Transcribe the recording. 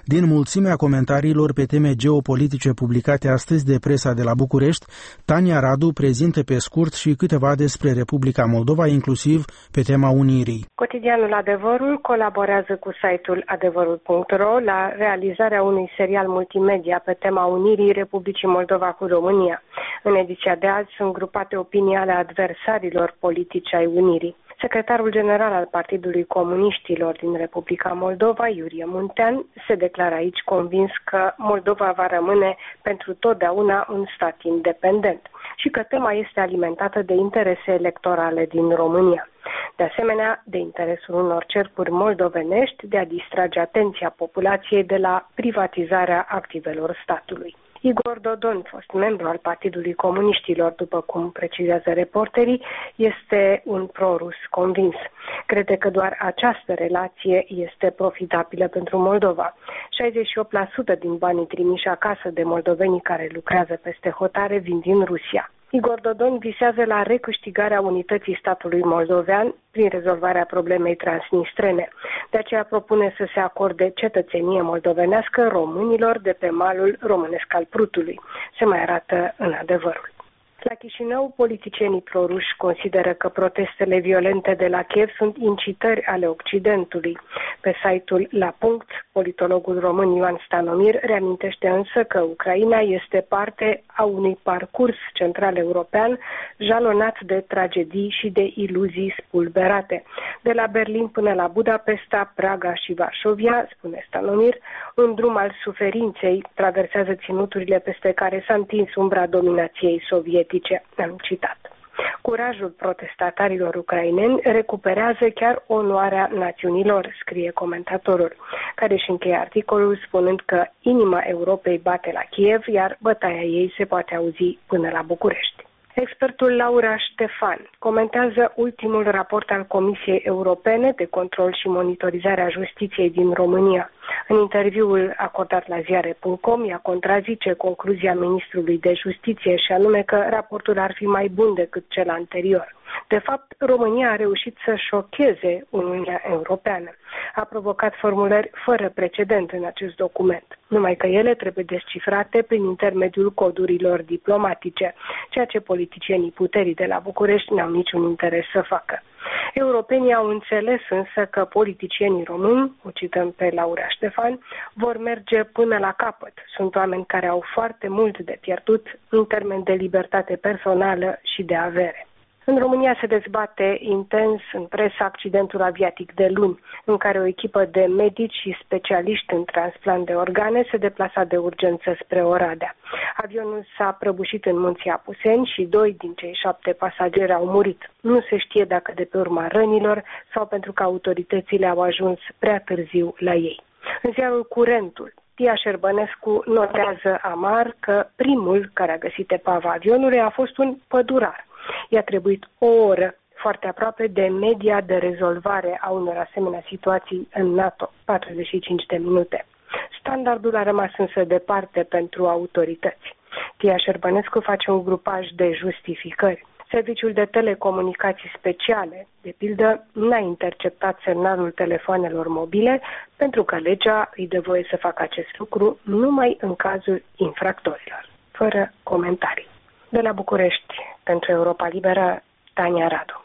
Din mulțimea comentariilor pe teme geopolitice publicate astăzi de presa de la București, Tania Radu prezintă pe scurt și câteva despre Republica Moldova, inclusiv pe tema unirii. Cotidianul Adevărul colaborează cu site-ul adevărul.ro la realizarea unui serial multimedia pe tema unirii Republicii Moldova cu România. În ediția de azi sunt grupate opinii ale adversarilor politici ai unirii. Secretarul general al Partidului Comuniștilor din Republica Moldova, Iurie Muntean, se declară aici convins că Moldova va rămâne pentru totdeauna un stat independent și că tema este alimentată de interese electorale din România. De asemenea, de interesul unor cercuri moldovenești de a distrage atenția populației de la privatizarea activelor statului. Igor Dodon, fost membru al Partidului Comuniștilor, după cum precizează reporterii, este un pro-rus convins. Crede că doar această relație este profitabilă pentru Moldova. 68% din banii trimiși acasă de moldovenii care lucrează peste hotare vin din Rusia. Igor Dodon visează la recâștigarea unității statului moldovean prin rezolvarea problemei transnistrene. De aceea propune să se acorde cetățenie moldovenească românilor de pe malul românesc al Prutului. Se mai arată în Adevărul. La Chișinău, politicienii proruși consideră că protestele violente de la Kiev sunt incitări ale Occidentului. Pe site-ul La Punct, politologul român Ioan Stanomir reamintește însă că Ucraina este parte a unui parcurs central european jalonat de tragedii și de iluzii spulberate. De la Berlin până la Budapesta, Praga și Varșovia, spune Stanomir, un drum al suferinței traversează ținuturile peste care s-a întins umbra dominației sovietice. Am citat. Curajul protestatarilor ucraineni recuperează chiar onoarea națiunilor, scrie comentatorul, care își încheie articolul spunând că inima Europei bate la Kiev, iar bătaia ei se poate auzi până la București. Expertul Laura Ștefan comentează ultimul raport al Comisiei Europene de Control și Monitorizare a Justiției din România. În interviul acordat la ziare.com, ea contrazice concluzia ministrului de Justiție și anume că raportul ar fi mai bun decât cel anterior. De fapt, România a reușit să șocheze Uniunea Europeană. A provocat formulări fără precedent în acest document, numai că ele trebuie descifrate prin intermediul codurilor diplomatice, ceea ce politicienii puterii de la București n-au niciun interes să facă. Europenii au înțeles însă că politicienii români, o cităm pe Laura Ștefan, vor merge până la capăt. Sunt oameni care au foarte mult de pierdut în termen de libertate personală și de avere. În România se dezbate intens în presă accidentul aviatic de luni, în care o echipă de medici și specialiști în transplant de organe se deplasa de urgență spre Oradea. Avionul s-a prăbușit în Munții Apuseni și 2 din cei 7 pasageri au murit. Nu se știe dacă de pe urma rănilor sau pentru că autoritățile au ajuns prea târziu la ei. În ziarul Curentul, Tia Șerbănescu notează amar că primul care a găsit epava avionului a fost un pădurar. I-a trebuit o oră, foarte aproape de media de rezolvare a unor asemenea situații în NATO, 45 de minute. Standardul a rămas însă departe pentru autorități. Tia Șerbănescu face un grupaj de justificări. Serviciul de telecomunicații speciale, de pildă, n-a interceptat semnalul telefoanelor mobile pentru că legea îi dă voie să facă acest lucru numai în cazul infractorilor. Fără comentarii. De la București, pentru Europa Liberă, Tania Radu.